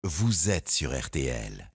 vous êtes sur RTL.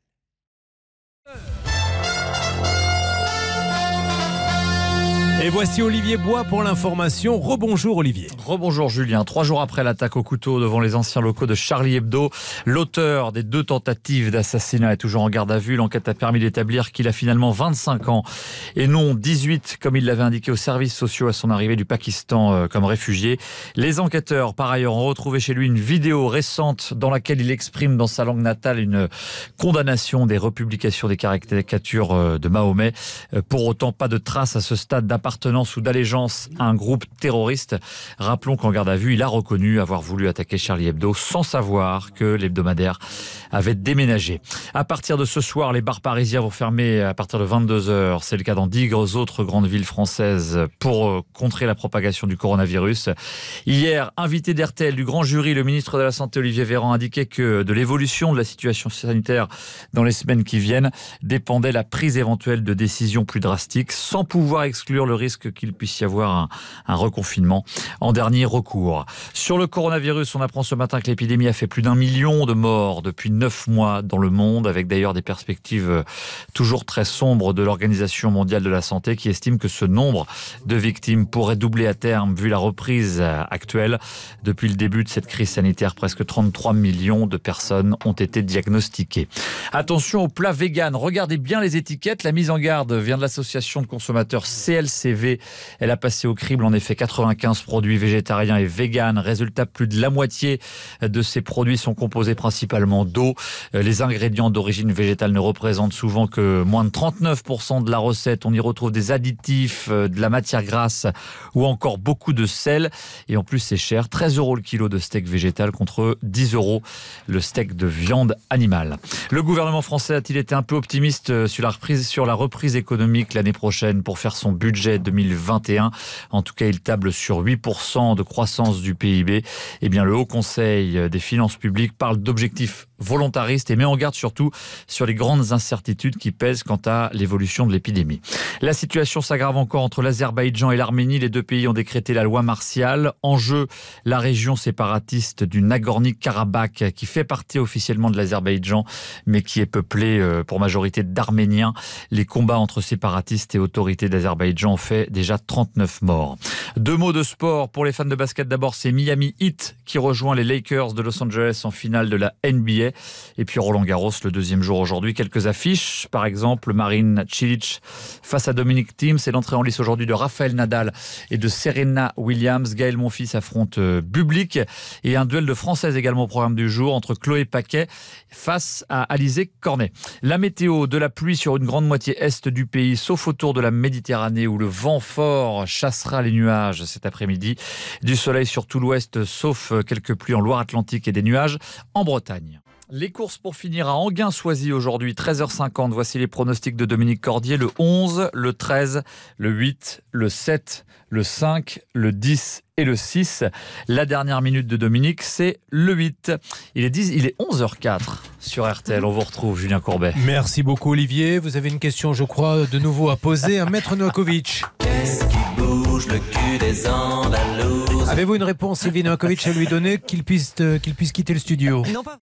Et voici Olivier Bois pour l'information. Rebonjour Olivier. Rebonjour Julien. 3 jours après l'attaque au couteau devant les anciens locaux de Charlie Hebdo, l'auteur des 2 tentatives d'assassinat est toujours en garde à vue. L'enquête a permis d'établir qu'il a finalement 25 ans et non 18 comme il l'avait indiqué aux services sociaux à son arrivée du Pakistan comme réfugié. Les enquêteurs par ailleurs ont retrouvé chez lui une vidéo récente dans laquelle il exprime dans sa langue natale une condamnation des republications des caricatures de Mahomet. Pour autant, pas de trace à ce stade d'appartenance ou d'allégeance à un groupe terroriste. Rappelons qu'en garde à vue, il a reconnu avoir voulu attaquer Charlie Hebdo sans savoir que l'hebdomadaire avait déménagé. À partir de ce soir, les bars parisiens vont fermer à partir de 22h. C'est le cas dans 10 autres grandes villes françaises pour contrer la propagation du coronavirus. Hier, invité d'RTL du grand jury, le ministre de la Santé Olivier Véran indiquait que de l'évolution de la situation sanitaire dans les semaines qui viennent dépendait la prise éventuelle de décisions plus drastiques, sans pouvoir exclure le risque qu'il puisse y avoir un reconfinement en dernier recours. Sur le coronavirus, on apprend ce matin que l'épidémie a fait plus d'1 million de morts depuis 9 mois dans le monde, avec d'ailleurs des perspectives toujours très sombres de l'Organisation mondiale de la santé qui estime que ce nombre de victimes pourrait doubler à terme vu la reprise actuelle. Depuis le début de cette crise sanitaire, presque 33 millions de personnes ont été diagnostiquées. Attention aux plats véganes, regardez bien les étiquettes. La mise en garde vient de l'association de consommateurs CLCV. Elle a passé au crible en effet 95 produits végétariens et véganes. Résultat, plus de la moitié de ces produits sont composés principalement d'eau. Les ingrédients d'origine végétale ne représentent souvent que moins de 39% de la recette. On y retrouve des additifs, de la matière grasse ou encore beaucoup de sel. Et en plus, c'est cher. 13 € le kilo de steak végétal contre 10 € le steak de viande animale. Le gouvernement français a-t-il été un peu optimiste sur la reprise économique l'année prochaine pour faire son budget 2021? En tout cas, il table sur 8% de croissance du PIB. Eh bien, le Haut Conseil des finances publiques parle d'objectifs volontaristes et met en garde surtout sur les grandes incertitudes qui pèsent quant à l'évolution de l'épidémie. La situation s'aggrave encore entre l'Azerbaïdjan et l'Arménie. Les 2 pays ont décrété la loi martiale. En jeu, la région séparatiste du Nagorno-Karabakh qui fait partie officiellement de l'Azerbaïdjan mais qui est peuplée pour majorité d'Arméniens. Les combats entre séparatistes et autorités d'Azerbaïdjan ont fait déjà 39 morts. 2 mots de sport pour les fans de basket. D'abord, c'est Miami Heat qui rejoint les Lakers de Los Angeles en finale de la NBA. Et puis Roland Garros, le 2e jour aujourd'hui. Quelques affiches, par exemple Marin Cilic face à Dominic Thiem. C'est l'entrée en lice aujourd'hui de Rafael Nadal et de Serena Williams. Gaël Monfils affronte Bublik. Et un duel de Françaises également au programme du jour entre Chloé Paquet face à Alizé Cornet. La météo, de la pluie sur une grande moitié est du pays, sauf autour de la Méditerranée où le vent fort chassera les nuages cet après-midi. Du soleil sur tout l'ouest, sauf quelques pluies en Loire-Atlantique et des nuages en Bretagne. Les courses pour finir à Enghien-Soisy aujourd'hui, 13h50. Voici les pronostics de Dominique Cordier. Le 11, le 13, le 8, le 7, le 5, le 10 et le 6. La dernière minute de Dominique, c'est le 8. Il est 11h04 sur RTL. On vous retrouve, Julien Courbet. Merci beaucoup Olivier. Vous avez une question, je crois, de nouveau à poser à Maître Novakovic. Qu'est-ce qui bouge le cul des Andalouses? Avez-vous une réponse, Sylvie Novakovic, à lui donner qu'il puisse quitter le studio? Non, pas.